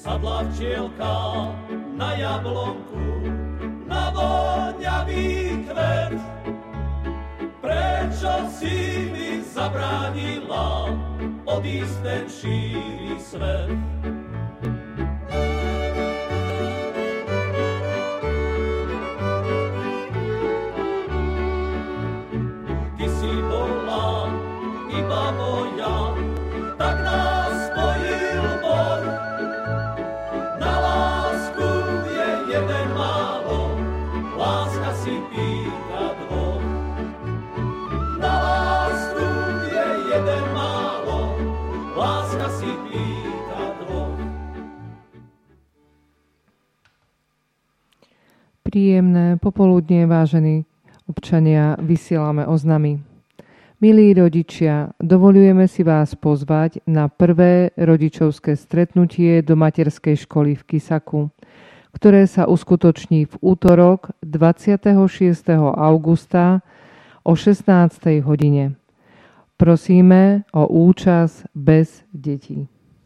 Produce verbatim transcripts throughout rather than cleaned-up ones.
sadla včielka na jablonku, na voňavý kvet. Prečo si mi zabránila odísť ten šíry svet? Ty si bola iba moja, tak nás spojil Boh. Na lásku je jeden málo, láska si pýta dvoch. Na lásku je jeden málo, láska si pýta dvoch. Príjemné popoludnie, vážení občania, vysielame oznamy. Milí rodičia, dovoľujeme si vás pozvať na prvé rodičovské stretnutie do materskej školy v Kisaku, ktoré sa uskutoční v útorok dvadsiateho šiesteho augusta o šestnástej hodine. Prosíme o účasť bez detí.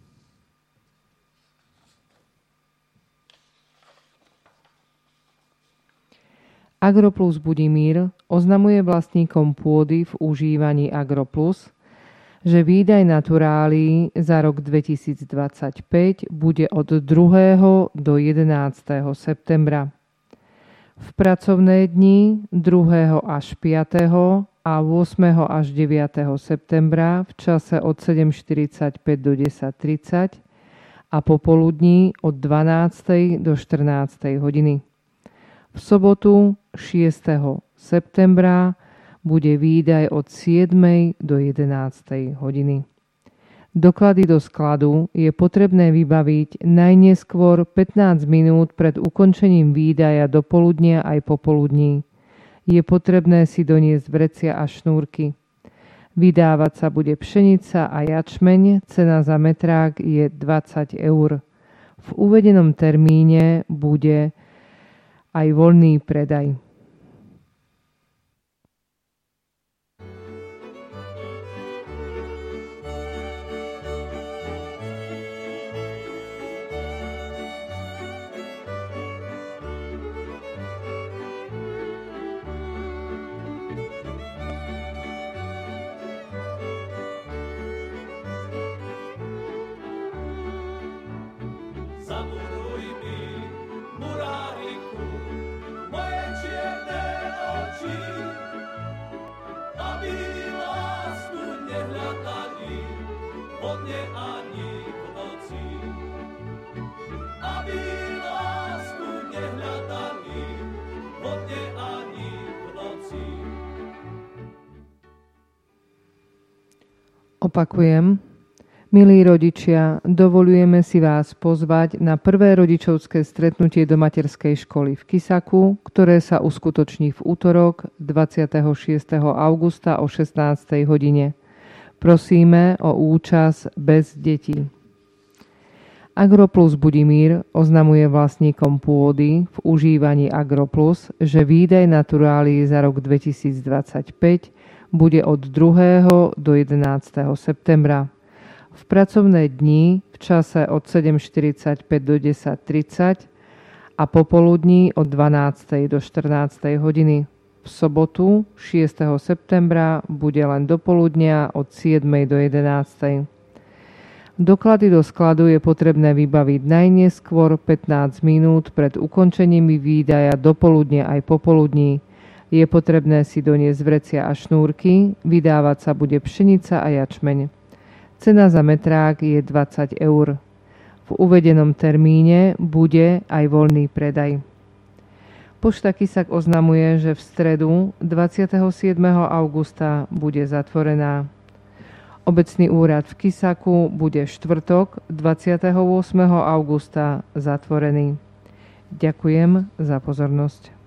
Agroplus Budimír oznamuje vlastníkom pôdy v užívaní Agroplus, že výdaj naturálií za rok dvetisícdvadsaťpäť bude od druhého do jedenásteho septembra. V pracovné dni druhého až piateho a ôsmeho až deviateho septembra v čase od sedem štyridsaťpäť do desať tridsať a popoludní od dvanástej do štrnástej hodiny. V sobotu šiesteho septembra bude výdaj od siedmej do jedenástej hodiny. Doklady do skladu je potrebné vybaviť najneskôr pätnásť minút pred ukončením výdaja do poludnia aj popoludní. Je potrebné si doniesť vrecia a šnúrky. Vydávať sa bude pšenica a jačmeň, cena za metrák je dvadsať eur. V uvedenom termíne bude aj voľný predaj. Zamuruj mi, muráriku, moje čierne oči, aby lásku nehľadali vo dne ani v noci. Aby lásku nehľadali vo dne ani v noci. Opakujem. Milí rodičia, dovoľujeme si vás pozvať na prvé rodičovské stretnutie do materskej školy v Kisaku, ktoré sa uskutoční v útorok dvadsiateho šiesteho augusta o šestnástej hodine. Prosíme o účasť bez detí. Agroplus Budimír oznamuje vlastníkom pôdy v užívaní Agroplus, že výdaj naturálií za rok dvetisícdvadsaťpäť bude od druhého do jedenásteho septembra. V pracovné dni v čase od sedem štyridsaťpäť do desať tridsať a popoludní od dvanástej do štrnástej hodiny. V sobotu šiesteho septembra bude len do poludnia od siedmej do jedenástej. Doklady do skladu je potrebné vybaviť najneskôr pätnásť minút pred ukončením výdaja do poludnia aj popoludní. Je potrebné si doniesť vrecia a šnúrky, vydávať sa bude pšenica a jačmeň. Cena za metrák je dvadsať eur. V uvedenom termíne bude aj voľný predaj. Pošta Kisak oznamuje, že v stredu dvadsiateho siedmeho augusta bude zatvorená. Obecný úrad v Kisaku bude štvrtok dvadsiateho ôsmeho augusta zatvorený. Ďakujem za pozornosť.